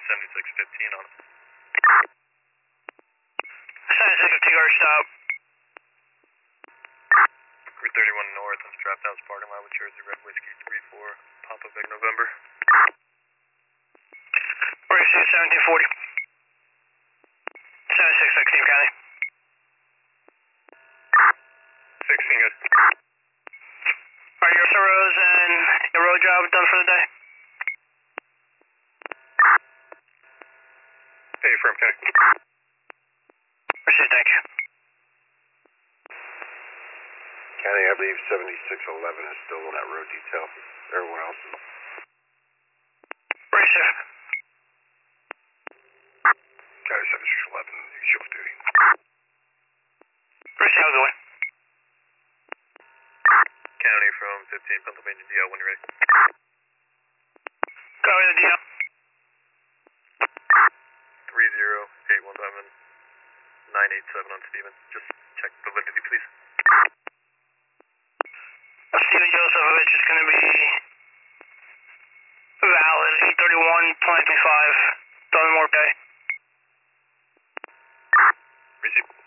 7615 on him. 7615 guard stop. Crew 31 north, that's Draft House parking lot with Jersey Red Whiskey 34, Papa Big November. Receive 1740. 7616 County. 16 good. Are your Soros and your road job done for the day? Hey, firm, Kenny. Receive, thank you. County, I believe 7611 is still on that road detail. Everyone else is. Receive. County 7611, you can show off duty. Receive, how's it going? County from 15 Pennsylvania DL when you're ready. Copy the DL. 30817 987 on Steven. Just check the validity, please. Steven Josephovich is going to be valid 8/31/2025. Tell me more, okay? Receive.